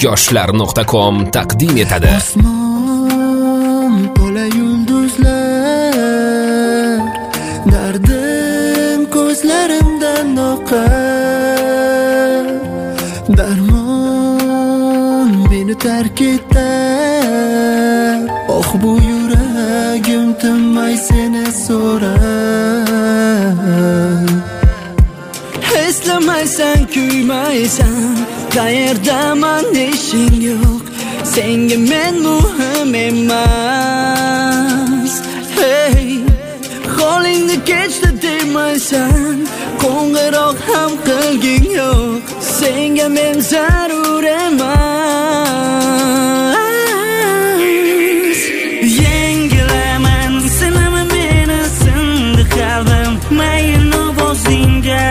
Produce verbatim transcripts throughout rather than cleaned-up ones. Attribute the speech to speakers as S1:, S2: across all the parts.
S1: yoshlar nuqta com taqdim etadi.
S2: Osmon to'la yulduzlar, dardim ko'zlarimdan oqar. Darmon meni tark etar, oh bu yuragim tinmay seni so'rar. Eslamaysan, kuymaysan, qayerdaman ishing yo'q, senga men muhim emas. Hey, holingni kechdi demaysan, qo'ng'iroq ham qilging yo'q, senga men zarur emas. Yengilaman, sinama meni sindi qalbim, mayli ovozingga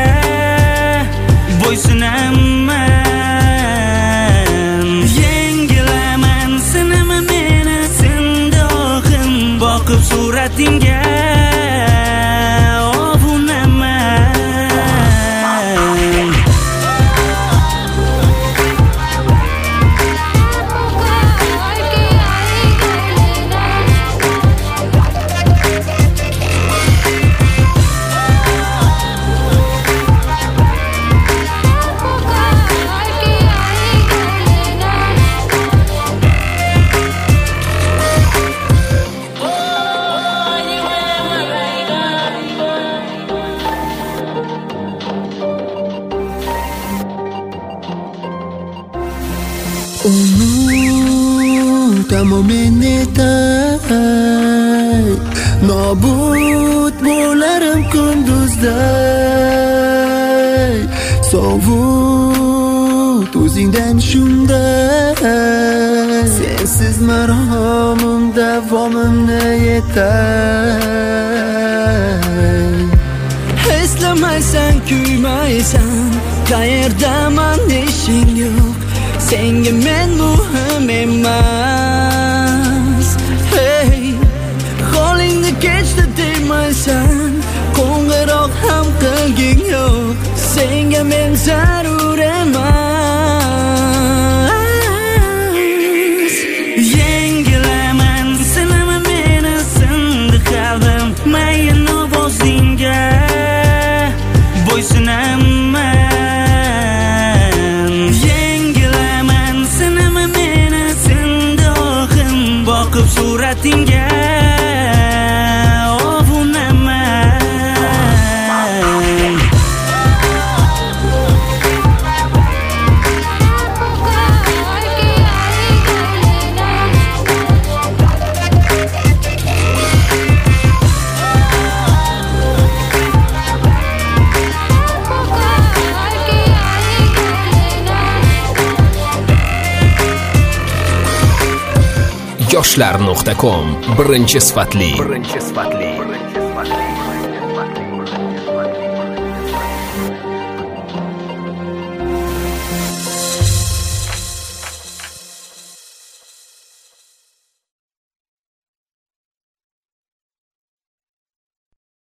S2: bo'ysunaman. Yengilaman, sinama meni sindi oxim, boqib suratingga unutaman netay, nobud bo'larim kunduzday. Sovut o'zingdan shunday, sensiz maromim davomimni yetay. Eslamaysan, kuymaysan, qayerdaman ishing yo'q, senga men muhim emas. Hey, holingni kechdi demaysan, qo'ng'iroq ham qilging yo'q, senga men zarur emas. Yengilaman, sinama meni sindi qalbim, mayli ovozingga bo'ysunaman. Boqib suratingga ovunaman.
S1: yoshlar nuqta com birinchi sifatli birinchi sifatli